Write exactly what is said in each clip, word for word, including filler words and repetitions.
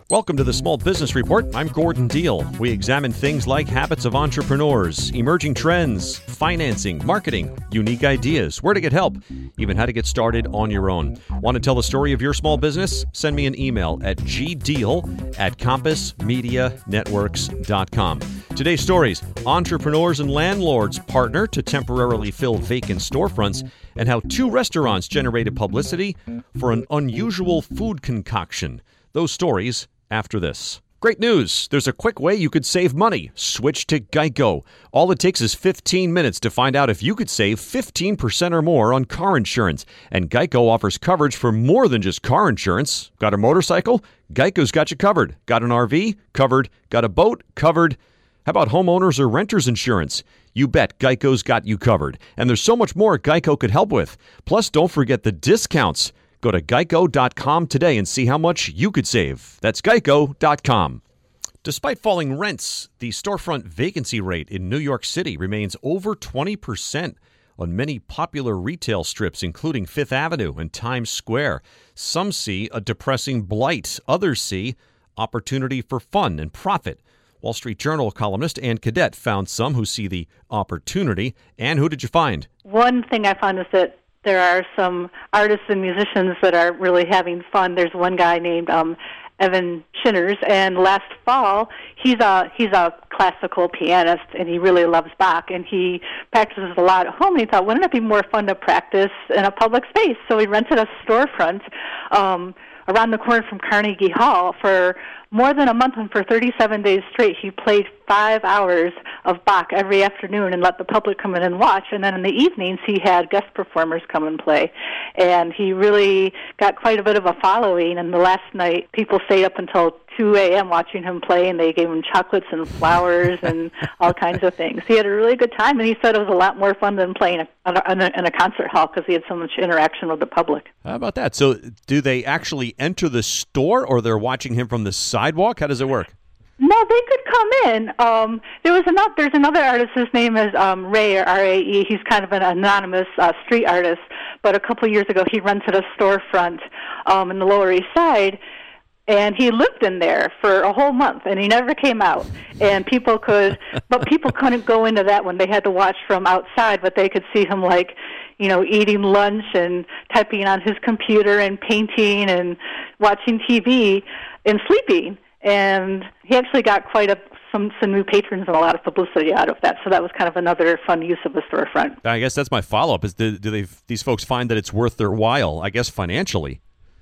Welcome to the Small Business Report. I'm Gordon Deal. We examine things like habits of entrepreneurs, emerging trends, financing, marketing, unique ideas, where to get help, even how to get started on your own. Want to tell the story of your small business? Send me an email at gdeal at compass media networks dot com. Today's stories: entrepreneurs and landlords partner to temporarily fill vacant storefronts, and how two restaurants generated publicity for an unusual food concoction. Those stories after this. Great news! There's a quick way you could save money. Switch to Geico. All it takes is fifteen minutes to find out if you could save fifteen percent or more on car insurance. And Geico offers coverage for more than just car insurance. Got a motorcycle? Geico's got you covered. Got an R V? Covered. Got a boat? Covered. How about homeowners or renters insurance? You bet Geico's got you covered. And there's so much more Geico could help with. Plus, don't forget the discounts. Go to geico dot com today and see how much you could save. That's geico dot com. Despite falling rents, the storefront vacancy rate in New York City remains over twenty percent on many popular retail strips, including Fifth Avenue and Times Square. Some see a depressing blight. Others see opportunity for fun and profit. Wall Street Journal columnist Ann Cadet found some who see the opportunity. Ann, who did you find? One thing I found is that there are some artists and musicians that are really having fun. There's one guy named um, Evan Shinners, and last fall he's a he's a classical pianist, and he really loves Bach, and he practices a lot at home. And he thought, wouldn't it be more fun to practice in a public space? So he rented a storefront um, around the corner from Carnegie Hall for more than a month, and for thirty-seven days straight, he played five hours of Bach every afternoon and let the public come in and watch. And then in the evenings, he had guest performers come and play. And he really got quite a bit of a following. And the last night, people stayed up until two a.m. watching him play, and they gave him chocolates and flowers and all kinds of things. He had a really good time, and he said it was a lot more fun than playing in a, in a concert hall because he had so much interaction with the public. How about that? So do they actually enter the store, or they're watching him from the sidewalk? How does it work? No, they could come in. Um, there was another. There's another artist. His name is um, Ray, or R A E. He's kind of an anonymous uh, street artist. But a couple of years ago, he rented a storefront um, in the Lower East Side, and he lived in there for a whole month, and he never came out. And people could, but people couldn't go into that one. They had to watch from outside, but they could see him, like, you know, eating lunch and typing on his computer and painting and watching T V and sleeping. And he actually got quite a some some new patrons and a lot of publicity out of that. So that was kind of another fun use of the storefront. I guess that's my follow-up. Is do, do they these folks find that it's worth their while? I guess financially.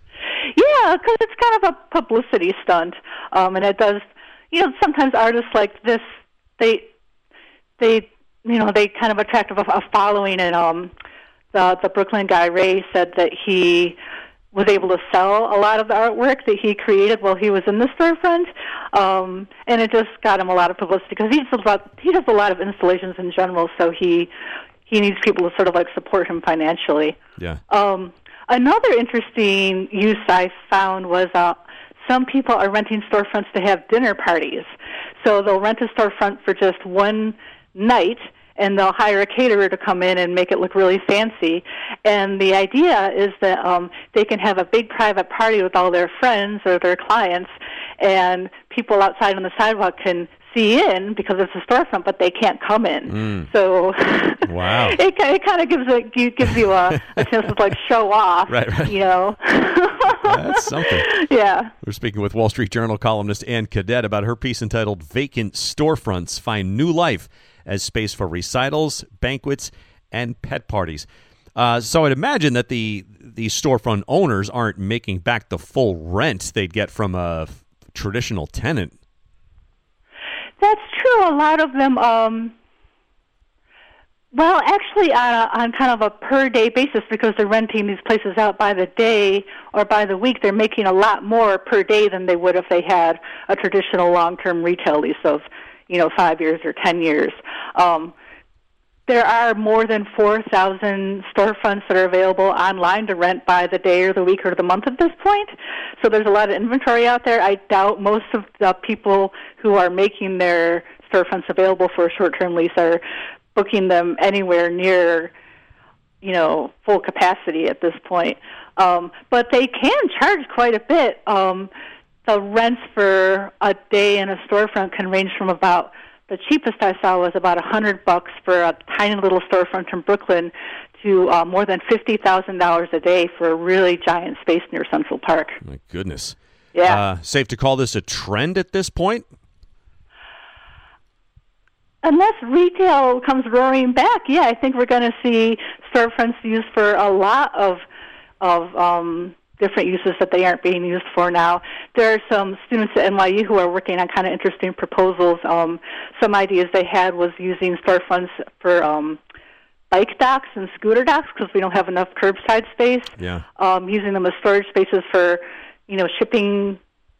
Yeah, because it's kind of a publicity stunt, um, and it does. You know, sometimes artists like this, they they you know they kind of attract a, a following. And um, the the Brooklyn guy Ray said that he was able to sell a lot of the artwork that he created while he was in the storefront, um, and it just got him a lot of publicity because he does a lot, he does a lot of installations in general, so he he needs people to sort of like support him financially. Yeah. Um, another interesting use I found was uh, some people are renting storefronts to have dinner parties. So they'll rent a storefront for just one night, and they'll hire a caterer to come in and make it look really fancy. And the idea is that um, they can have a big private party with all their friends or their clients, and people outside on the sidewalk can see in because it's a storefront, but they can't come in. Mm. So wow. it, it kind of gives, a, gives you a, a chance to like show off, right, right. you know. That's something. Yeah. We're speaking with Wall Street Journal columnist Ann Cadet about her piece entitled "Vacant Storefronts Find New Life as Space for Recitals, Banquets, and Pet Parties." Uh, so I'd imagine that the these storefront owners aren't making back the full rent they'd get from a traditional tenant. That's true. A lot of them, um, well, actually on, a, on kind of a per-day basis, because they're renting these places out by the day or by the week, they're making a lot more per day than they would if they had a traditional long-term retail lease of, you know, five years or ten years. Um, there are more than four thousand storefronts that are available online to rent by the day or the week or the month at this point. So there's a lot of inventory out there. I doubt most of the people who are making their storefronts available for a short-term lease are booking them anywhere near, you know, full capacity at this point. Um, but they can charge quite a bit. Um, the rents for a day in a storefront can range from about, the cheapest I saw was about a hundred bucks for a tiny little storefront in Brooklyn to uh, more than fifty thousand dollars a day for a really giant space near Central Park. My goodness. Yeah. Uh, safe to call this a trend at this point? Unless retail comes roaring back, yeah, I think we're going to see storefronts used for a lot of of um, different uses that they aren't being used for now. There are some students at N Y U who are working on kind of interesting proposals. Um, some ideas they had was using storefronts for um, bike docks and scooter docks because we don't have enough curbside space. Yeah. Um, using them as storage spaces for, you know, shipping,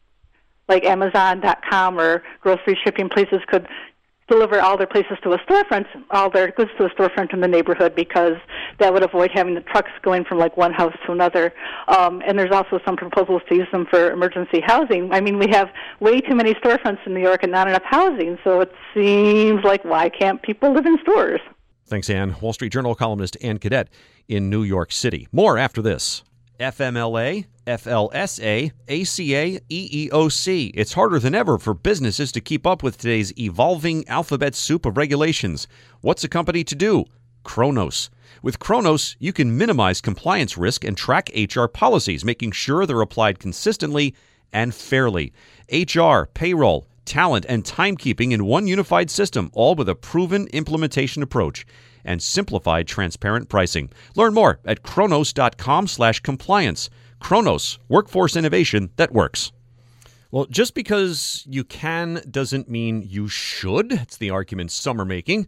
like Amazon dot com or grocery shipping places could deliver all their places to a storefront, all their goods to a storefront in the neighborhood, because that would avoid having the trucks going from like one house to another. Um, and there's also some proposals to use them for emergency housing. I mean, we have way too many storefronts in New York and not enough housing, so it seems like why can't people live in stores? Thanks, Ann. Wall Street Journal columnist Ann Cadet in New York City. More after this. F M L A, F L S A, A C A, E E O C. It's harder than ever for businesses to keep up with today's evolving alphabet soup of regulations. What's a company to do? Kronos. With Kronos, you can minimize compliance risk and track H R policies, making sure they're applied consistently and fairly. H R, payroll, talent, and timekeeping in one unified system, all with a proven implementation approach and simplified, transparent pricing. Learn more at kronos.com slash compliance. Kronos, workforce innovation that works. Well, just because you can doesn't mean you should. It's the argument some are making.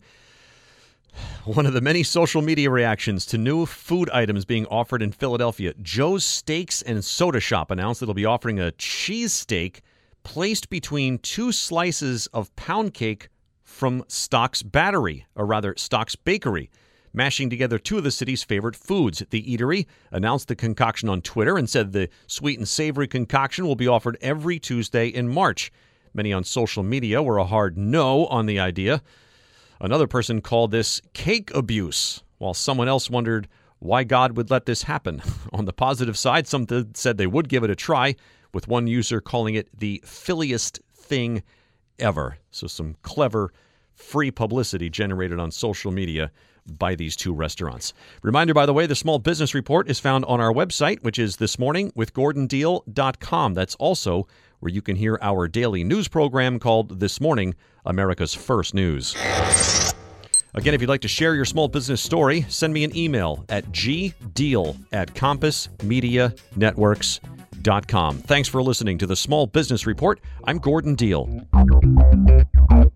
One of the many social media reactions to new food items being offered in Philadelphia, Joe's Steaks and Soda Shop announced it'll be offering a cheesesteak placed between two slices of pound cake from Stock's Battery, or rather Stock's Bakery, mashing together two of the city's favorite foods. The eatery announced the concoction on Twitter and said the sweet and savory concoction will be offered every Tuesday in March. Many on social media were a hard no on the idea. Another person called this cake abuse, while someone else wondered why God would let this happen. On the positive side, some said they would give it a try, with one user calling it the Philliest thing ever. So some clever free publicity generated on social media by these two restaurants. Reminder, by the way, the Small Business Report is found on our website, which is this morning with gordon deal dot com. That's also where you can hear our daily news program called This Morning, America's First News. Again, if you'd like to share your small business story, send me an email at gdeal at compass media networks dot com. Thanks for listening to the Small Business Report. I'm Gordon Deal.